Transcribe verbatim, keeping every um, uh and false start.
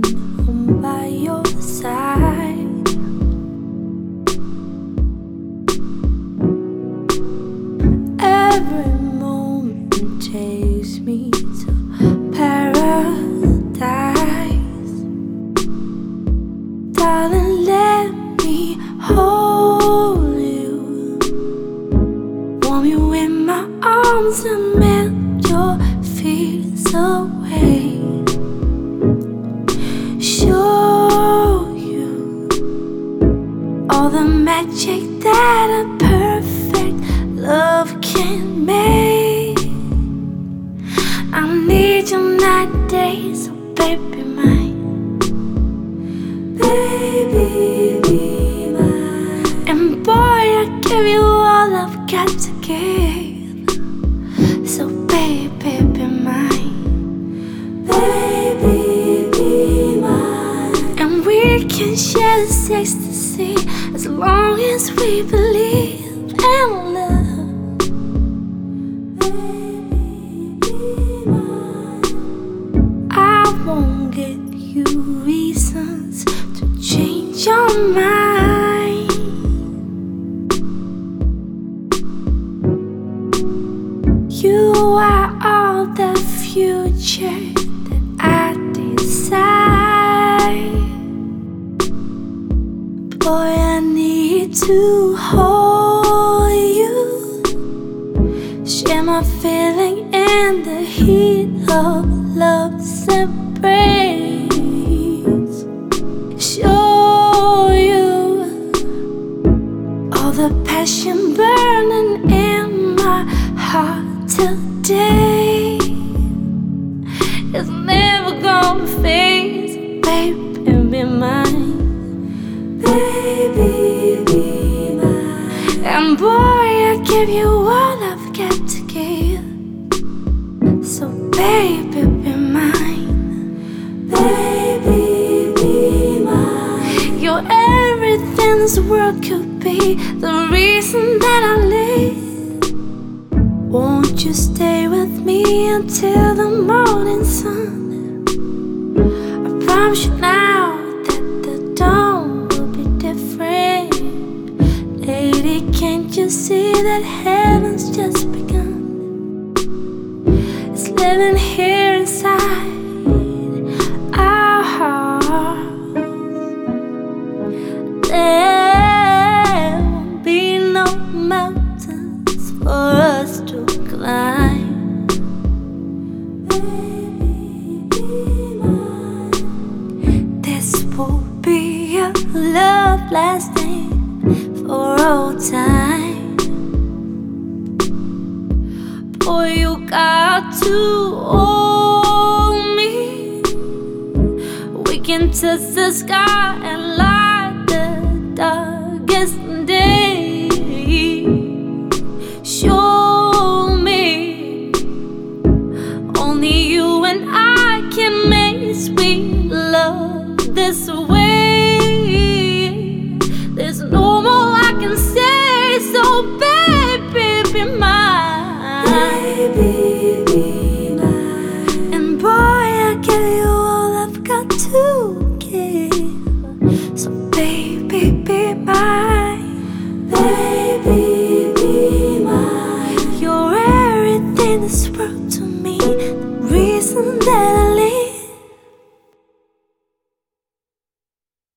I'm by your side. Every moment takes me to paradise. Darling, let me hold you, warm you in my arms and melt your fears away. Show you all the magic that a perfect love can make. I need you night and day, so baby mine. Baby, be mine. And boy, I give you all I've got to give, so baby, be mine. Baby, be mine. And we can share this ecstasy as long as we believe in love. Baby, be mine. I won't give you reasons to change your mind. You are all the future that I desire. Boy, I need to hold you, share my feeling in the heat of love's embrace. Show you all the passion burning in my heart today. It's never gonna fade, baby, be mine. Baby, be mine. And boy, I give you all I've got to give, so baby, be mine. Baby, be mine. You're everything this world could be, the reason that I live. Won't you stay with me until the morning sun? I promise you now that the dawn will be different. Lady, can't you see that heaven's just begun? It's living here inside our hearts. There won't be no mountains for us to climb. Baby, be mine. This will be a love lasting for all time. Boy, you got to hold me. We can touch the sky and light the darkest day. Show me only you and I can make sweet love this way. There's no more I can say, so baby, be mine. Baby, be mine. And boy, I give you all I've got to give, so baby, be mine. Baby, be mine. You're everything this world to me, the reason that I live.